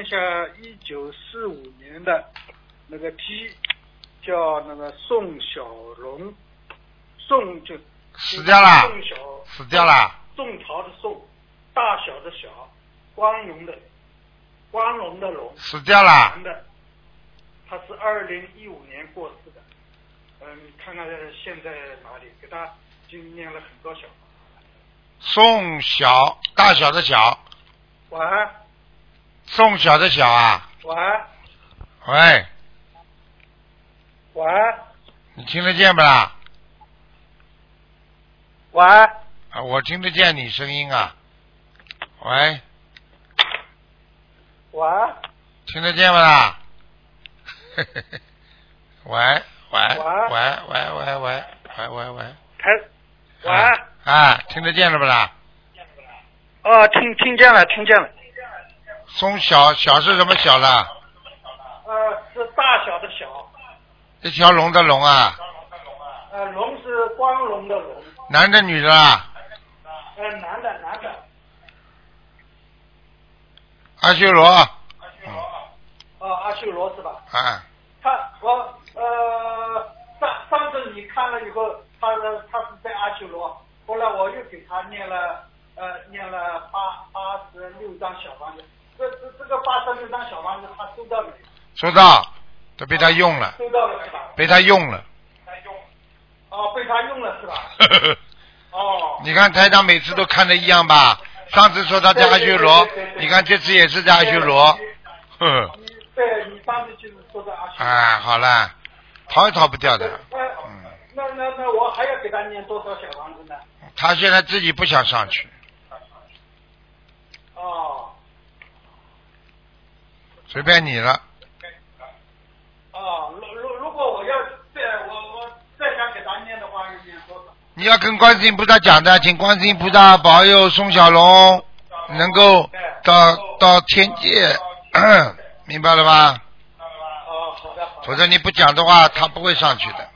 一下1945年的那个鸡，叫那个宋小龙，宋就死掉了， 宋小死掉了。 宋朝的宋，大小的小，光荣的荣， 死掉了。 男的，他是2015年过世的。看看现在哪里？给他已经念了很多小。 宋小，大小的小。 喂。 宋小的小啊。 喂。 喂。 喂。 你听得见不啦？ 喂。 啊，我听得见你声音啊。喂。 喂。 听得见不啦？喂。喂。 喂。 啊，听得见了不啦？ 哦，听见了。 松小是什么小啦？ 是大小的小。 一条龙的龙啊。 龙是光荣的龙。 男的女的啦？ 男的。 阿修罗。 阿修罗是吧？ 啊。 上次你看了以后，他是在阿修罗，后来我又给他念了86张小房子。这个86张小房子他收到没有？ 收到，都被他用了。 收到了是吧？ 被他用了。 被他用了是吧？ 你看台长每次都看的一样吧？上次说他在阿修罗，你看这次也是在阿修罗。 对，你上次就是说的阿修罗。 好了，逃也逃不掉的。 那我还要给他念多少小房子呢？ 他现在自己不想上去。随便你了。 如果我要我再想给他念的话，要念多少？ 你要跟观世音菩萨讲的，请观世音菩萨保佑宋小龙能够到天界，明白了吧？ 好的。 否则你不讲的话，他不会上去的。